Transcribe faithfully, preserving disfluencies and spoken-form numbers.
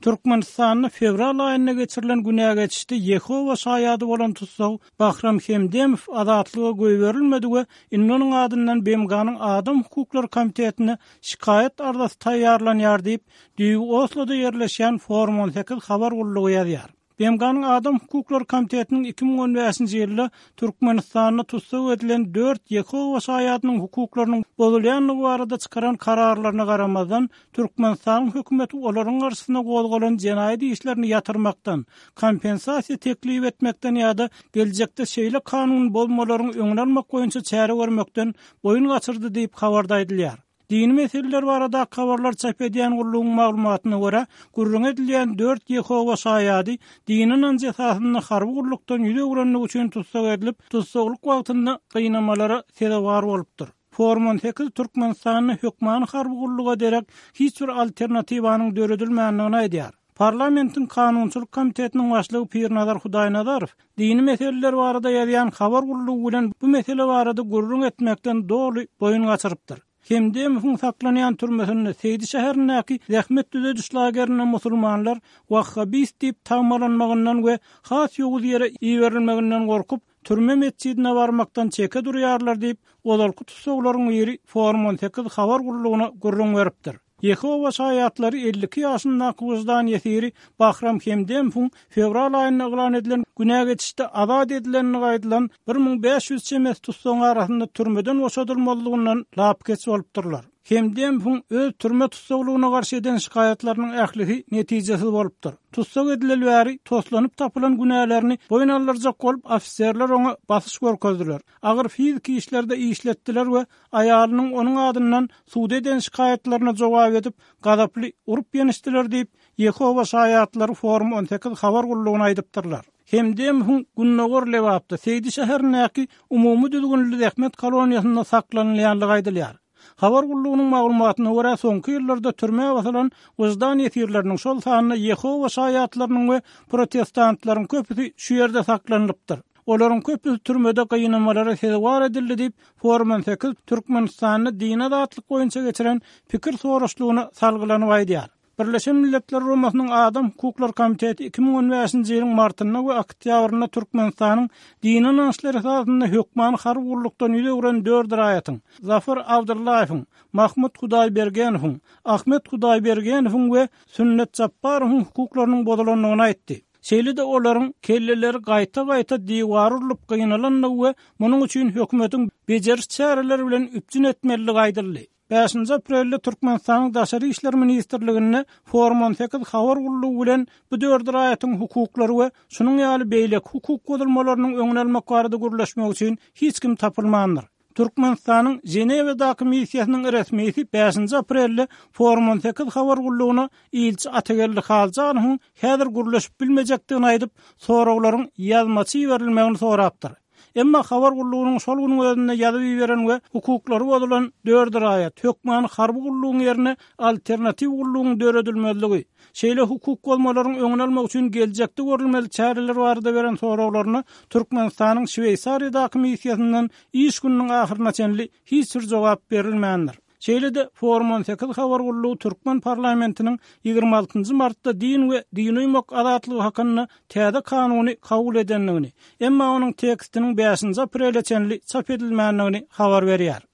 Türkmenistan'da fevral ayında geçirilen günäge geçişde Yehova şaýady bolan tutsaw Bahram Hemdemow azatlyga goý berilmedi we innonyň adyndan Bemganyň Adam Hukuklary Komitetine şikayet ardasy taýýarlanýar diýip Düýü Oslo'da ýerleşýän Forum on sekiz habar gullugy ýazýar. Bemganyň Adam Hukuklary Komitetiniň iki ming on beşinji ýylda Türkmenistanda tutsaw edilen dört Yehova şaýadynyň hukuklarynyň bozulýanlygy barada çykaran kararlaryna garamazdan Türkmenistan hökümeti olaryň garşysyna gozgolan jenaýat işlerini ýatyrmakdan, kompensasiýa teklip etmekden ýa-da geljekde şeýle kanun bolmalaryň öňüne almak boýunça çäre görmekden boyun gaçyrdy diýip habarda edilýär. Dini meseleler barada habarlar çap edýän guruluň maglumatyna görä, gurrun edilýän dört Yehova şaýady dininiň jesasyny harby gurulukdan ýüze öwrenmek üçin tutsak edilip, tutsaklyk wagtynda gynamalara sebäp bolupdyr. Forum on sekiz Türkmenistanyň hökmany harby guruluga derek hiç bir alternatiwanyň döredilmänligini aýdýar. Parlamentin Kanunçylyk Komitetiniň başlygy Pirnazar Hudaýnazarow dini meseleler barada ýazýan habar gurulugy bilen bu mesele barada gurrun etmekden doly boyun gaçyrypdyr. Hemdemowyň saklanýan türmesinde Seydi şäherindäki Zähmet düze düşlägerine musulmanlar Wahhabis diýip tagmalanmagyndan we has ýoğuz ýere iýerilmeginden gorkup türme mescidine barmakdan çeke durýarlar diýip olarky tutsaglaryň ýeri Forum on sekiz habar gurulugyna gurrun beripdir. Yehova şaýatlary elli iki ýaşyndaky wyzdan ýetiri Bahram Hemdemowyň fevral aýynda eglan edilen günäge geçişde azat edilenini gaýdylan bir ming beş ýüz çemes tutsaň arasynda türmeden boşadylmalygyndan lap geçip bolupdyrlar. Hemdemowyň öz türme tutsaglygyna garşy eden şikaýatlarynyň ählisi netijesi bolupdyr. Tutsak edilen bäri toslanyp tapylan günälerini boyun alyrjak bolup ofisiýerler oňa basyş görkezdiler. Agyr fiziki işlerde işletdiler we aýalynyň onuň adyndan suda eden şikaýatlaryna jogap edip gazaply urup ýenişdiler diýip Yehova şaýatlary Forum on sekiz habar gurulugyna aýdypdyrlar. Hemdemowyň günnägör lewapda Seydi şäherindäki umumy düzgünlük Zähmet koloniýasynda saklanýanlygy aýdylýar. Habar gurulugynyň maglumatyna görä soňky ýyllarda türme basylan wyzdan ýetirleriniň şol sanyna Yehova şaýatlarynyň we protestantlaryň köpüsi şu ýerde saklanypdyr. Olaryň köpüsi türmede gynamalara sebäp edildi diýip Forum on sekiz Türkmenistanyny dini azatlyk boýunça geçiren pikir soraşlygyna salgylanyp aýdýar. Birleşen Milletler Romasynyň Adam Hukuklary Komiteti iki ming on beşinji ýylyň martyna we oktýabryna Türkmenistanyň dini naşlary esasynda hökmany harby gurulukdan ýüze öwren dört raýatyň, Zafar Abdullaýewiň, Mahmud Hudaýbergenowyň, Ahmet Hudaýbergenowyň we Sünnet Japparowyň hukuklarynyň bozulanlygyny aýtdy. Şeýle-de olaryň kelleleri gaýta-gaýta diwar urulyp gynalanlygy we munyň üçin hökümetiň bejersiz çäreleri bilen üpjün etmeligi aýdyldy. beşinji aprelde Türkmenistanyň Daşary işler ministrligine Forum on sekiz habar gurulugy bilen bu dört raýatyň hukuklary we şunyň ýaly beýlek hukuk bozulmalarynyň öňüne almak barada gürleşmek üçin hiç kim tapylmandyr. Türkmenistanyň Jenewadaky missiýasynyň resmisi beşinji aprelde Forum on sekiz habar gurulugyna ilçi Atagelli Halcanyň häzir gürleşip bilmejekdigini aýdyp soraglaryň ýazmaçy berilmegini sorapdyr. Emma habar gurulugynyň şol güniň özünde ýazyp beren we hukuklary bozulan dört raýat hökmany harby gurulugyň ýerine alternatiw gurulugyň döredilmezligi, şeýle hukuk bolmalaryň öňüne almak üçin geljekde görülmeli çäreler barada beren soraklaryna Türkmenistanyň Şweýsariýadaky missiýasyndan iş gününiň ahyryna çenli hiç bir jogap berilmändir. Şeýle-de Forum on sekiz habar gurulugy Türkmen parlamentiniň ýygrima altynjy martda din we dini ýok azatlygy hakyna täze kanuny kabul edenligini, emma onuň tekstiniň beşinji aprelde çenli çap edilmänligini habar berýär.